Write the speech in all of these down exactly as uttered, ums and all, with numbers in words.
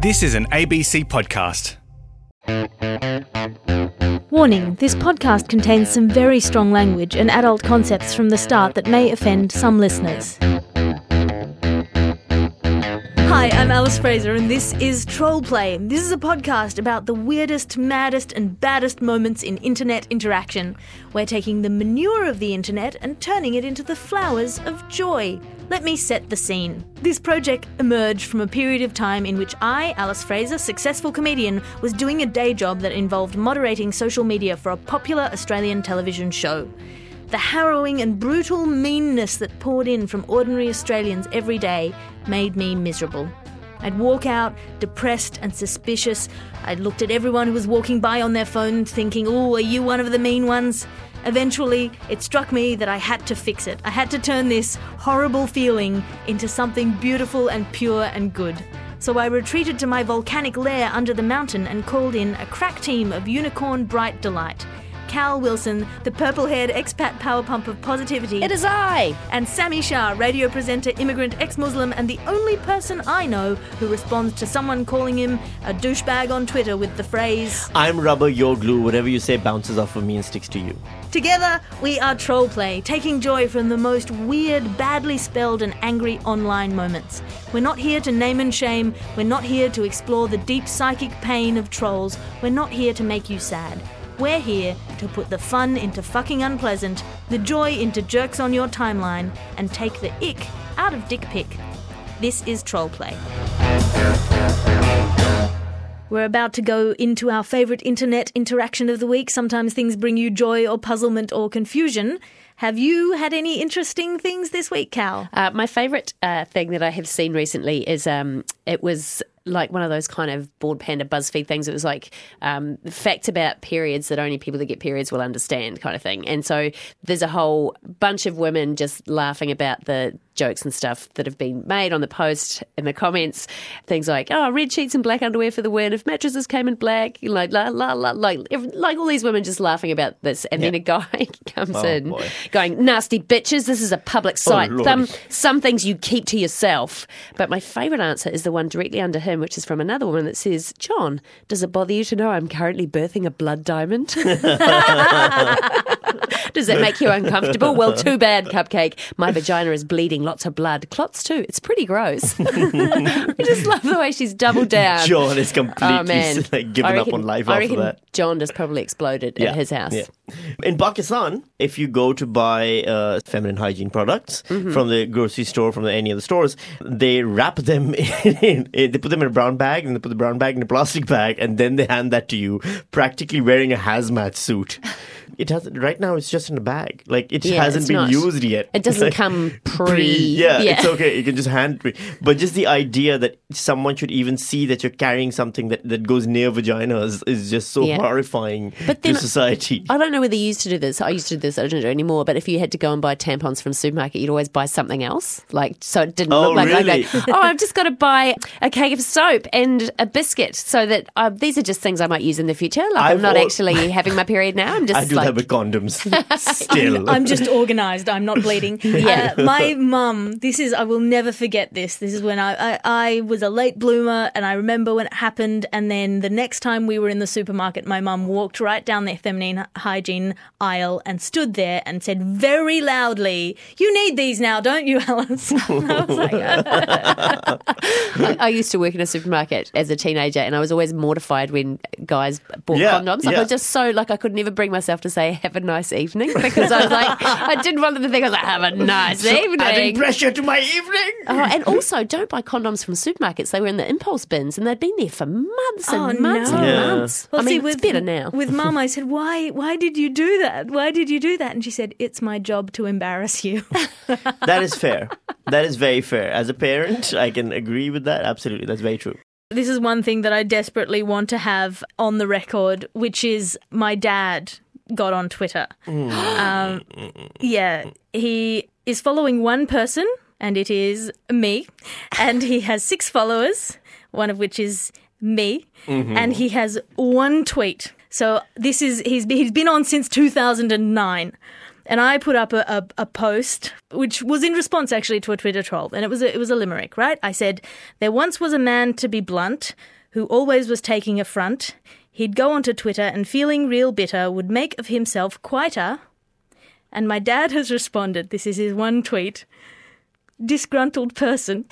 This is an A B C podcast. Warning, this podcast contains some very strong language and adult concepts from the start that may offend some listeners. Hi, I'm Alice Fraser and this is Troll Play. This is a podcast about the weirdest, maddest and baddest moments in internet interaction. We're taking the manure of the internet and turning it into the flowers of joy. Let me set the scene. This project emerged from a period of time in which I, Alice Fraser, successful comedian, was doing a day job that involved moderating social media for a popular Australian television show. The harrowing and brutal meanness that poured in from ordinary Australians every day made me miserable. I'd walk out, depressed and suspicious. I'd looked at everyone who was walking by on their phone thinking, "Oh, are you one of the mean ones?" Eventually, it struck me that I had to fix it. I had to turn this horrible feeling into something beautiful and pure and good. So I retreated to my volcanic lair under the mountain and called in a crack team of unicorn bright delight. Cal Wilson, the purple-haired expat power pump of positivity. It is I! And Sammy Shah, radio presenter, immigrant, ex-Muslim, and the only person I know who responds to someone calling him a douchebag on Twitter with the phrase, "I'm rubber, you're glue, whatever you say bounces off of me and sticks to you." Together, we are Troll Play, taking joy from the most weird, badly spelled and angry online moments. We're not here to name and shame. We're not here to explore the deep psychic pain of trolls. We're not here to make you sad. We're here to put the fun into fucking unpleasant, the joy into jerks on your timeline, and take the ick out of dick pic. This is Troll Play. We're about to go into our favourite internet interaction of the week. Sometimes things bring you joy or puzzlement or confusion. Have you had any interesting things this week, Cal? Uh, my favourite uh, thing that I have seen recently is um, it was like one of those kind of Bored Panda BuzzFeed things. It was like um, facts about periods that only people that get periods will understand kind of thing. And so there's a whole bunch of women just laughing about the jokes and stuff that have been made on the post in the comments. Things like, oh, red sheets and black underwear for the win. If mattresses came in black, like, la, la, la, like, like all these women just laughing about this. And yeah. Then a guy comes oh, in boy. going, nasty bitches, this is a public site. Oh, some, some things you keep to yourself. But my favourite answer is the one directly under him, which is from another woman that says, John, does it bother you to know I'm currently birthing a blood diamond? Does that make you uncomfortable? Well, too bad, Cupcake. My vagina is bleeding, lots of blood. Clots too. It's pretty gross. I just love the way she's doubled down. John is completely oh, man. like given reckon, up on life I after reckon that. John just probably exploded Yeah, at his house. yeah. In Pakistan, if you go to buy uh, feminine hygiene products Mm-hmm. from the grocery store, from the, any of the stores, they wrap them in, they put them in a brown bag, and they put the brown bag in a plastic bag, and then they hand that to you, practically wearing a hazmat suit. It hasn't, right now it's just in a bag. Like, it Yeah, hasn't it's been not. used yet. It doesn't Like, come pre. yeah, yeah, it's okay. You can just hand it. But just the idea that someone should even see that you're carrying something that, that goes near vaginas is just so Yeah. horrifying But to then- society. I don't know whether you used to do this. I used to do this. I don't do it anymore. But if you had to go and buy tampons from a supermarket, you'd always buy something else. Like, so it didn't Oh, look like, really? like, oh, I've just got to buy a cake of soap and a biscuit so that uh, these are just things I might use in the future. Like, I've I'm not al- actually having my period now. I'm just I do like, that with condoms. Still. I'm just organised. I'm not bleeding. Yeah. Uh, my mum, this is, I will never forget this. This is when I, I, I was a late bloomer and I remember when it happened. And then the next time we were in the supermarket, my mum walked right down the feminine hygiene aisle and stood there and said very loudly, "You need these now, don't you, Alice?" I was like, I, I used to work in a supermarket as a teenager, and I was always mortified when guys bought Yeah, condoms. Like, yeah. I was just so like I could never bring myself to say "have a nice evening" because I was like, I didn't want them to think I was like, "Have a nice evening." Adding pressure to my evening. Oh, and also, don't buy condoms from supermarkets. They were in the impulse bins, and they'd been there for months and Oh, months no. and Yeah. months. Well, I mean, see, it's better now. With Mum, I said, why why did you do that? Why did you do that? And she said, "It's my job to embarrass you." That is fair. That is very fair. As a parent, I can agree with that. Absolutely. That's very true. This is one thing that I desperately want to have on the record, which is my dad got on Twitter. Um, yeah, he is following one person, and it is me. And he has six followers, one of which is me. Mm-hmm. And he has one tweet. So this is he's he's been on since two thousand nine. And I put up a, a, a post, which was in response actually to a Twitter troll. And it was a, it was a limerick, right? I said, there once was a man, to be blunt, who always was taking affront. He'd go onto Twitter and feeling real bitter would make of himself quite a... And my dad has responded, this is his one tweet, disgruntled person.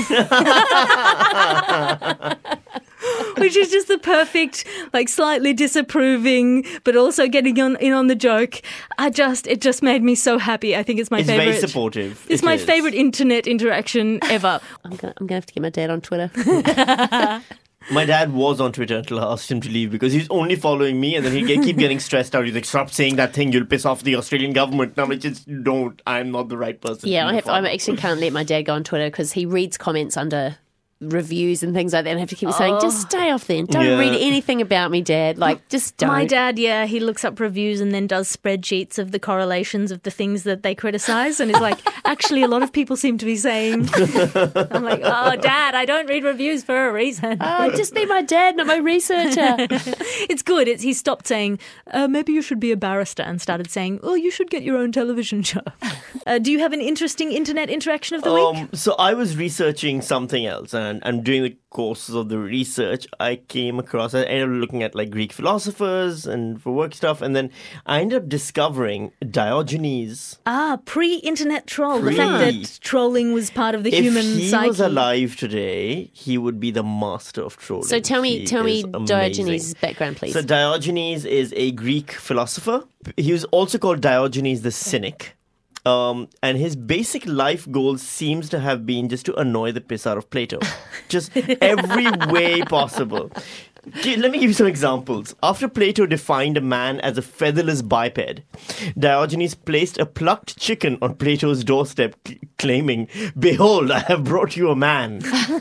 Which is just the perfect, like slightly disapproving, but also getting on in on the joke. I just, it just made me so happy. I think it's my It's favorite. very supportive. It's It my is. favorite internet interaction ever. I'm gonna, I'm gonna have to get my dad on Twitter. My dad was on Twitter until I asked him to leave because he's only following me, and then he'd get, keep getting stressed out. He's like, stop saying that thing, you'll piss off the Australian government. And I'm like, just don't. I'm not the right person. Yeah, to I have. follow. I actually can't let my dad go on Twitter because he reads comments under reviews and things like that, and I have to keep saying, just stay off then. Don't Yeah. read anything about me, Dad. Like, just don't. My dad, yeah, he looks up reviews and then does spreadsheets of the correlations of the things that they criticise, and is like, actually, a lot of people seem to be saying. I'm like, oh, Dad, I don't read reviews for a reason. Oh, just be my dad, not my researcher. It's good. It's, he stopped saying, uh, maybe you should be a barrister, and started saying, oh, you should get your own television show. Uh, do you have an interesting internet interaction of the week? Um, so I was researching something else, and, and during the courses of the research, I came across, I ended up looking at like Greek philosophers and for work stuff, and then I ended up discovering Diogenes. Ah, pre-internet troll. Pre. The fact that trolling was part of the If human he psyche. was alive today, he would be the master of trolling. So tell me, He tell me is amazing. Diogenes' background, please. So Diogenes is a Greek philosopher. He was also called Diogenes the Cynic. Um, and his basic life goal seems to have been just to annoy the piss out of Plato. Just every way possible. G- Let me give you some examples. After Plato defined a man as a featherless biped, Diogenes placed a plucked chicken on Plato's doorstep, c- claiming, "Behold, I have brought you a man."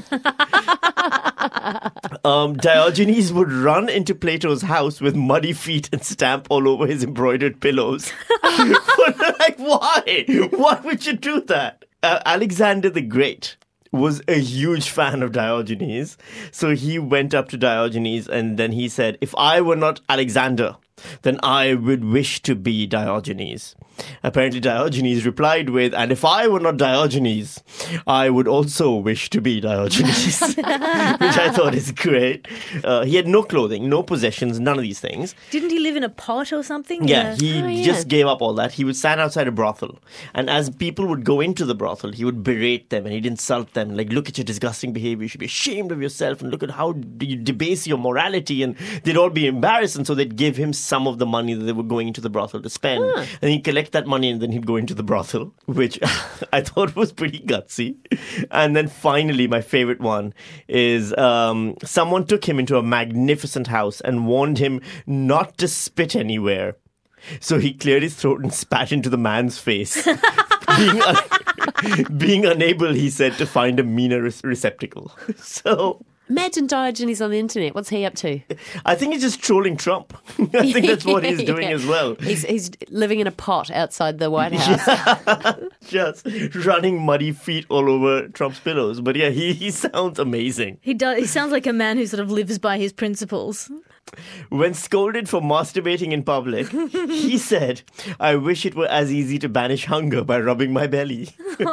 um, Diogenes would run into Plato's house with muddy feet and stamp all over his embroidered pillows. Like, why? Why would you do that? Uh, Alexander the Great was a huge fan of Diogenes. So he went up to Diogenes and then he said, if I were not Alexander, then I would wish to be Diogenes. Apparently Diogenes replied with, and if I were not Diogenes, I would also wish to be Diogenes. Which I thought is great. Uh, he had no clothing, no possessions, none of these things. Didn't he live in a pot or something? Yeah, Uh, he Oh, yeah. just gave up all that. He would stand outside a brothel. And as people would go into the brothel, he would berate them and he'd insult them. Like, look at your disgusting behavior. You should be ashamed of yourself. And look at how you debase your morality. And they'd all be embarrassed. And so they'd give him some of the money that they were going into the brothel to spend. And he'd collect that money and then he'd go into the brothel, which I thought was pretty gutsy. And then finally, my favorite one is um, someone took him into a magnificent house and warned him not to spit anywhere. So he cleared his throat and spat into the man's face. being, un- being unable, he said, to find a meaner re- receptacle. So Imagine Diogenes on the internet. What's he up to? I think he's just trolling Trump. I think that's what he's doing Yeah. as well. He's, he's living in a pot outside the White House. Just running muddy feet all over Trump's pillows. But yeah, he, he sounds amazing. He does. He sounds like a man who sort of lives by his principles. When scolded for masturbating in public, he said, I wish it were as easy to banish hunger by rubbing my belly.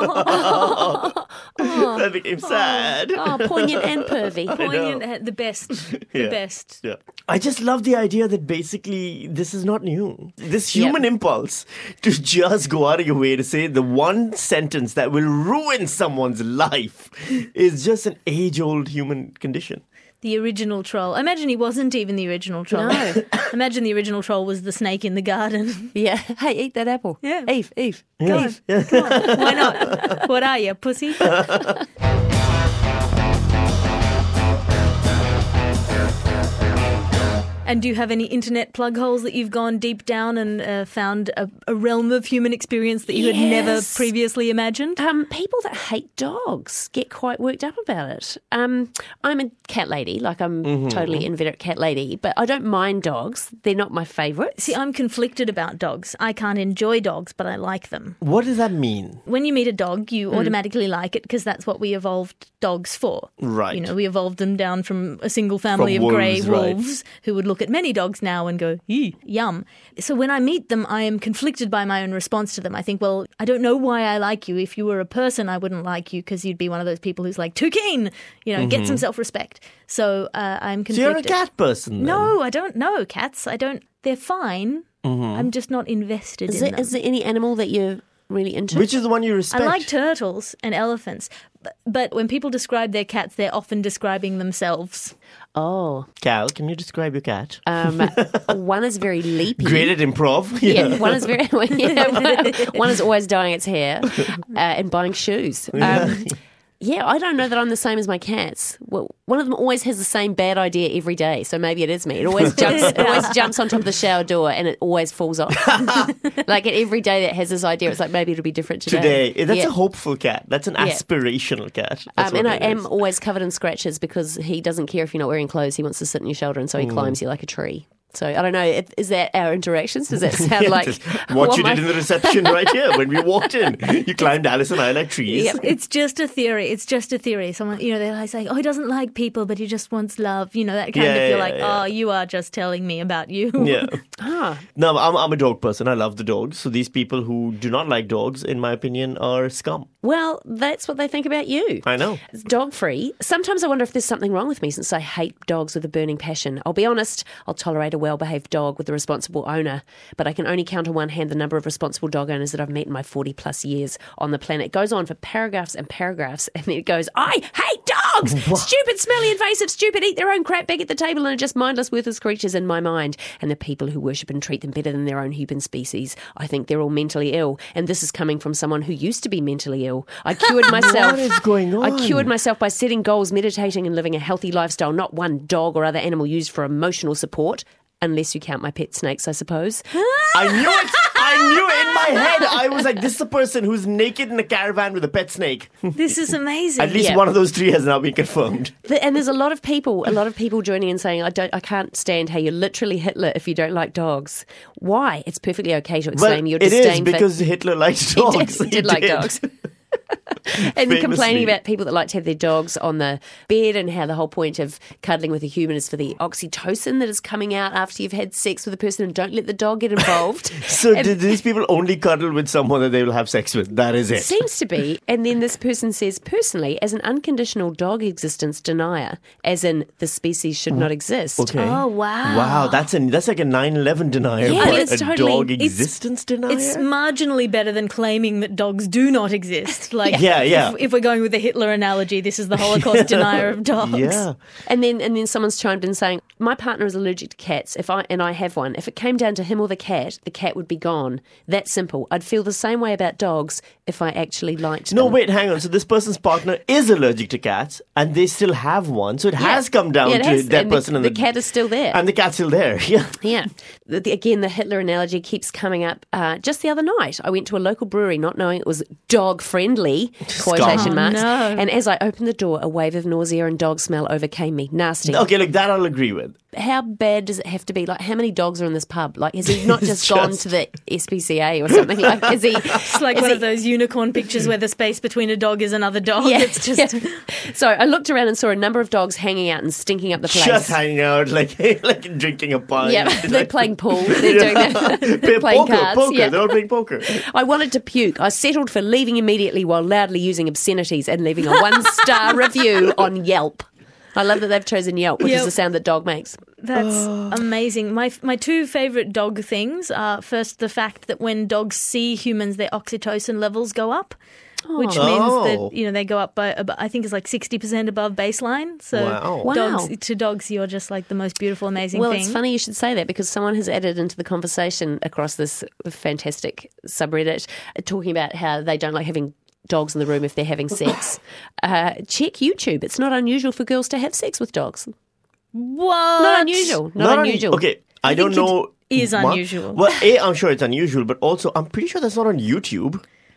That became sad. Oh, poignant and pervy. Poignant, uh, the best. The Yeah. best. Yeah. I just love the idea that basically this is not new. This human Yep. impulse to just go out of your way to say the one sentence that will ruin someone's life is just an age-old human condition. The original troll. I imagine he wasn't even the original troll. No. Imagine the original troll was the snake in the garden. Yeah. Hey, eat that apple. Yeah. Eve, Eve. Go on. Eve. Come on. Why not? What are you, pussy? And do you have any internet plug holes that you've gone deep down and uh, found a, a realm of human experience that you had never Yes. previously imagined? Um, people that hate dogs get quite worked up about it. Um, I'm a cat lady, like I'm Mm-hmm. totally inveterate cat lady, but I don't mind dogs. They're not my favourites. See, I'm conflicted about dogs. I can't enjoy dogs, but I like them. What does that mean? When you meet a dog, you Hmm. automatically like it because that's what we evolved dogs for. Right. You know, we evolved them down from a single family From of grey wolves, right. wolves who would look at many dogs now and go, "Eee, yum." So when I meet them, I am conflicted by my own response to them. I think, well, I don't know why I like you. If you were a person, I wouldn't like you because you'd be one of those people who's like, too keen, you know, get some self-respect. So uh, I'm So you're conflicted. a cat person then? No, I don't know cats. I don't, they're fine. I'm just not invested Is in there, them. is there any animal that you're really into? Which is the one you I respect? like turtles and elephants. But, but when people describe their cats, they're often describing themselves. Oh, Cal, can you describe your cat? um, one is very leapy. Great at improv. Yeah, one is very. Yeah, one, one is always dyeing its hair uh, and buying shoes. Um, yeah, I don't know that I'm the same as my cats. Well, one of them always has the same bad idea every day, so maybe it is me. It always jumps. It always jumps on top of the shower door, and it always falls off. Like every day that has this idea, it's like maybe it'll be different today. Today. That's Yeah. a hopeful cat. That's an Yeah. aspirational cat. That's Um, and what I it am is. always covered in scratches because he doesn't care if you're not wearing clothes. He wants to sit on your shoulder, and so he climbs you like a tree. So I don't know. if- Is that our interactions? Does that sound like Just what you my- did in the reception right here when we walked in? You climbed Alice and I like trees. Yep. It's just a theory. It's just a theory. Someone, you know, they're like saying, "Oh, he doesn't like people, but he just wants love." You know, that kind Yeah, of. You're yeah, like, yeah. "Oh, you are just telling me about you." Yeah. Ah, No, I'm, I'm a dog person. I love the dogs. So these people who do not like dogs, in my opinion, are scum. well, that's what they think about you. I know. It's dog free. Sometimes I wonder if there's something wrong with me since I hate dogs with a burning passion. I'll be honest, I'll tolerate a well behaved dog with a responsible owner, but I can only count on one hand the number of responsible dog owners that I've met in my forty plus years on the planet. It goes on for paragraphs and paragraphs, and then it goes, I hate dogs! Stupid, smelly, invasive, stupid, eat their own crap back at the table and are just mindless, worthless creatures in my mind. And the people who worship and treat them better than their own human species, I think they're all mentally ill. And this is coming from someone who used to be mentally ill. I cured myself. What is going on? I cured myself by setting goals, meditating, and living a healthy lifestyle. Not one dog or other animal used for emotional support. Unless you count my pet snakes, I suppose. I knew it. I knew it in my head. I was like, this is a person who's naked in a caravan with a pet snake. This is amazing. At least Yeah. one of those three has now been confirmed. The- And there's a lot of people, a lot of people joining in saying, I don't, I can't stand how you're literally Hitler if you don't like dogs. Why? It's perfectly okay to Well, exclaim your it disdain is for- because Hitler liked dogs. He did like dogs. And Famously. complaining about people that like to have their dogs on the bed and how the whole point of cuddling with a human is for the oxytocin that is coming out after you've had sex with a person, and don't let the dog get involved. So And- did these people only cuddle with someone that they will have sex with? That is it. Seems to be. And then this person says, personally, as an unconditional dog existence denier, as in the species should not exist. Okay. Oh, wow. Wow, that's a that's like a nine eleven denier, Yeah, but it's a totally- dog it's- existence denier. It's marginally better than claiming that dogs do not exist. Like, Yeah, yeah. If, if we're going with the Hitler analogy, this is the Holocaust denier of dogs. yeah. And then and then someone's chimed in saying, my partner is allergic to cats. If I and I have one, if it came down to him or the cat, the cat would be gone. That simple. I'd feel the same way about dogs if I actually liked No, them. wait, hang on. So this person's partner is allergic to cats, and they still have one. So it Yeah. has come down Yeah, it to has- that and the- person and the cat is still there. and the cat's still there. Yeah. Yeah. The, the- again, the Hitler analogy keeps coming up. Uh, just the other night, I went to a local brewery not knowing it was dog friendly, quotation Oh, marks. no. And as I opened the door, a wave of nausea and dog smell overcame me. Nasty. Okay, look, that I'll agree with. How bad does it have to be? Like, how many dogs are in this pub? Like, has he not just, It's gone just- to the S P C A or something? Like, is he? It's like is one he- of those unicorn pictures where the space between a dog is another dog. Yeah, It's just. yeah. So I looked around and saw a number of dogs hanging out and stinking up the place. Just hanging out, like like drinking a pint. Yeah, they're Like- playing pool. They're doing that. They're playing poker, cards. poker. Yeah. They're all playing poker. I wanted to puke. I settled for leaving immediately while loudly using obscenities and leaving a one-star review on Yelp. I love that they've chosen Yelp, which is Yelp. the sound that dog makes. That's amazing. My my two favorite dog things are first the fact that when dogs see humans, their oxytocin levels go up, which means Oh. that you know they go up by ab- I think it's like sixty percent above baseline. So Wow. dogs Wow. to dogs, you're just like the most beautiful, amazing Well, thing. it's funny you should say that because someone has added into the conversation across this fantastic subreddit uh, talking about how they don't like having dogs in the room if they're having sex. uh, check YouTube. It's not unusual for girls to have sex with dogs. What? Not unusual. Not, un- unusual. Okay, I, don't think it know. is what- unusual. Well, A, I'm sure it's unusual, but also I'm pretty sure that's not on YouTube.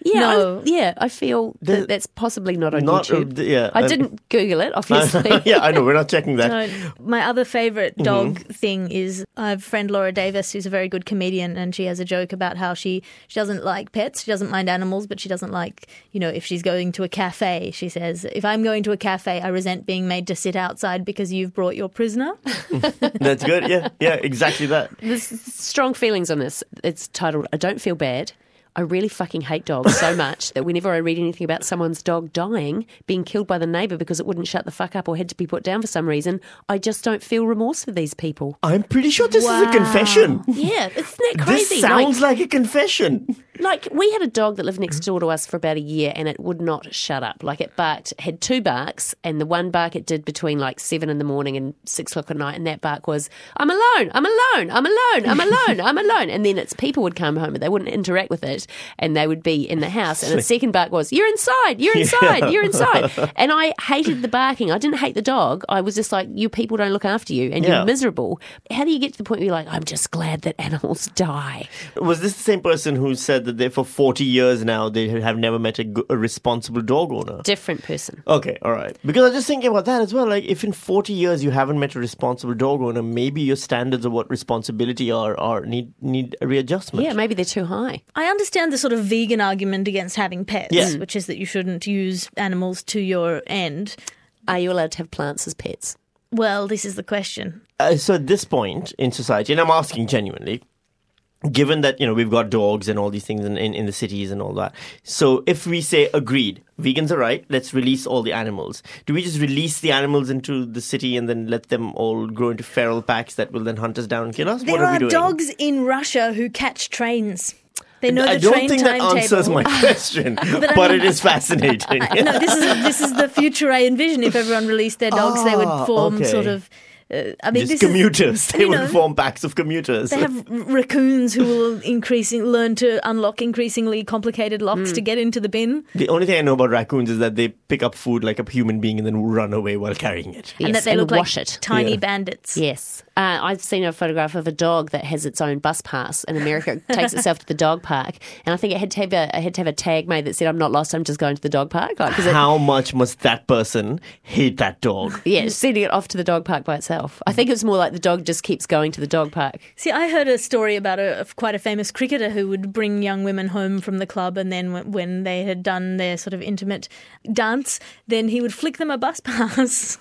Yeah, No. I, yeah. I feel The- that that's possibly not on Not, uh, YouTube. the- yeah, I uh, didn't Google it, obviously. yeah, I know. We're not checking that. No, my other favourite dog thing is I have a friend Laura Davis who's a very good comedian, and she has a joke about how she, she doesn't like pets, she doesn't mind animals, but she doesn't like, you know, if she's going to a cafe, she says, if I'm going to a cafe, I resent being made to sit outside because you've brought your prisoner. That's good. Yeah, yeah, exactly that. There's strong feelings on this. It's titled I Don't Feel Bad. I really fucking hate dogs so much that whenever I read anything about someone's dog dying, being killed by the neighbour because it wouldn't shut the fuck up or had to be put down for some reason, I just don't feel remorse for these people. I'm pretty sure this is a Wow. confession. Yeah, isn't that crazy? This sounds like, a confession. Like, we had a dog that lived next door to us for about a year and it would not shut up. Like, it barked, had two barks, and the one bark it did between like seven in the morning and six o'clock at night, and that bark was, I'm alone, I'm alone, I'm alone, I'm alone, I'm alone. And then its people would come home, but they wouldn't interact with it, and they would be in the house. And its second bark was, you're inside, you're inside, you're inside. And I hated the barking. I didn't hate the dog. I was just like, you people don't look after you, and Yeah. you're miserable. How do you get to the point where you're like, I'm just glad that animals die? Was this the same person who said that they, for forty years now, they have never met a, g- a responsible dog owner? Different person. Okay, all right. Because I was just thinking about that as well. Like, if in forty years you haven't met a responsible dog owner, maybe your standards of what responsibility are, are need need a readjustment. Yeah, maybe they're too high. I understand the sort of vegan argument against having pets, Yeah. which is that you shouldn't use animals to your end. Are you allowed to have plants as pets? Well, this is the question. Uh, so at this point in society, and I'm asking genuinely, given that, you know, we've got dogs and all these things in, in, in the cities and all that. So if we say, agreed, vegans are right, let's release all the animals. Do we just release the animals into the city and then let them all grow into feral packs that will then hunt us down and kill us? There what are, are we doing? dogs in Russia who catch trains. They know the I don't train think that timetable. answers my question, but, I mean- it is fascinating. No, this is this is the future I envision. If everyone released their dogs, they would Ah, form okay. sort of. Uh, I mean, Just this commuters. Is, they you would know, form packs of commuters. They have r- raccoons who will increasing learn to unlock increasingly complicated locks to get into the bin, The only thing I know about raccoons is that they pick up food like a human being and then run away while carrying it. and Yes, that they look wash like it. tiny Yeah. bandits. Yes. Uh, I've seen a photograph of a dog that has its own bus pass in America. It takes itself to the dog park. And I think it had to have a, it had to have a tag made that said, I'm not lost, I'm just going to the dog park. Like, 'cause it, How much must that person hate that dog? yeah, sending it off to the dog park by itself. I think it was more like the dog just keeps going to the dog park. See, I heard a story about a of quite a famous cricketer who would bring young women home from the club, and then when, when they had done their sort of intimate dance, then he would flick them a bus pass.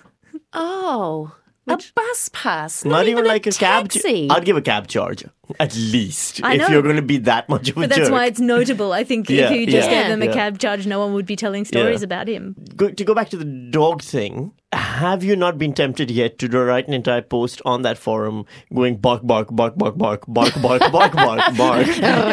Oh, a bus pass. Not, Not even, even like a, cab. taxi. I'd give a cab charge, at least, I if know. you're going to be that much of a But that's jerk. why it's notable. I think Yeah, if you just yeah. gave them a Yeah. cab charge, no one would be telling stories about him. Go, to go back to the dog thing, have you not been tempted yet to write an entire post on that forum going bark, bark, bark, bark, bark, bark, bark, bark, bark, bark,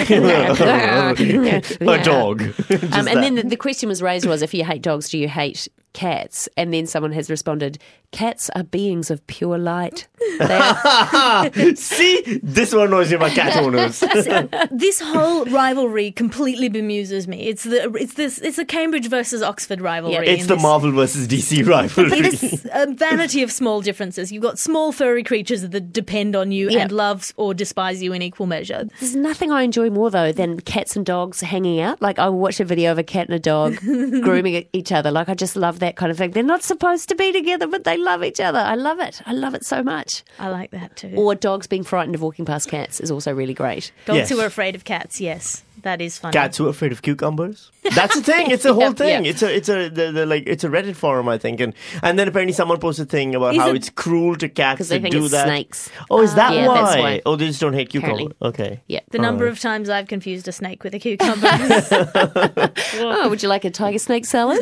a dog? Just Um, and that. then the, the question was raised was, if you hate dogs, do you hate cats? And then someone has responded, cats are beings of pure light. They are, See, this one knows you about cat owners. This whole rivalry completely bemuses me. It's the it's this it's the Cambridge versus Oxford rivalry. Yeah, It's in the this- Marvel versus D C rivalry. It is a vanity of small differences. You've got small furry creatures that depend on you Yeah. and love or despise you in equal measure. There's nothing I enjoy more, though, than cats and dogs hanging out. Like, I watch a video of a cat and a dog grooming e- each other. Like, I just love that kind of thing. They're not supposed to be together, but they love each other. I love it. I love it so much. I like that too. Or dogs being frightened of walking past cats is also really great. Dogs Yes. who are afraid of cats. Yes, that is funny. Cats who are afraid of cucumbers. That's the thing. It's a whole Yeah, thing. yeah. It's a it's a the, the, like it's a Reddit forum, I think, and and then apparently someone posted a thing about Is how it- it's cruel to cats 'Cause to they think do it's that. snakes. Oh, is that Yeah, why? that's why. Oh, they just don't hate cucumbers. Apparently. Okay. Yeah. The number Alright. of times I've confused a snake with a cucumber. Oh, would you like a tiger snake salad?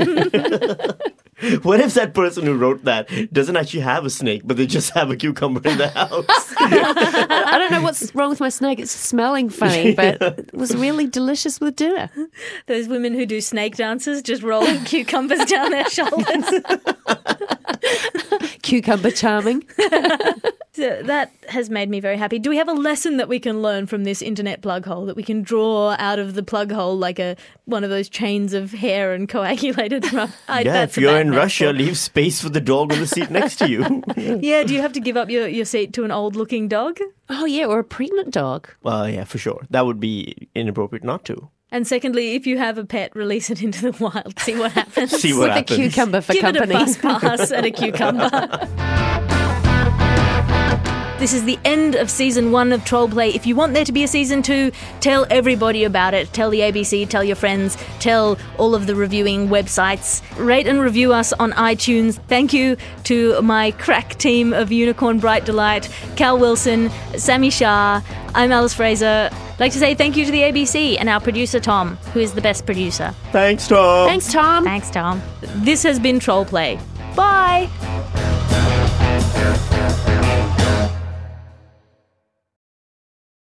What if that person who wrote that doesn't actually have a snake, but they just have a cucumber in the house? I don't know what's wrong with my snake. It's smelling funny, but it was really delicious with dinner. Those women who do snake dances just rolling cucumbers down their shoulders. Cucumber charming. So that has made me very happy. Do we have a lesson that we can learn from this internet plug hole, that we can draw out of the plug hole like a one of those chains of hair and coagulated rough? I, Yeah, that's if a you're bad in metaphor. Russia, leave space for the dog on the seat next to you. Yeah, do you have to give up your, your seat to an old-looking dog? Oh, yeah, or a pregnant dog. Well, yeah, for sure. That would be inappropriate not to. And secondly, if you have a pet, release it into the wild. See what happens. See what With happens. a cucumber for Give company. it a bus pass and a cucumber. This is the end of season one of Troll Play. If you want there to be a season two, tell everybody about it. Tell the A B C, tell your friends, tell all of the reviewing websites. Rate and review us on iTunes. Thank you to my crack team of Unicorn Bright Delight, Cal Wilson, Sammy Shah. I'm Alice Fraser. I'd like to say thank you to the A B C and our producer Tom, who is the best producer. Thanks, Tom. Thanks, Tom. Thanks, Tom. This has been Troll Play. Bye!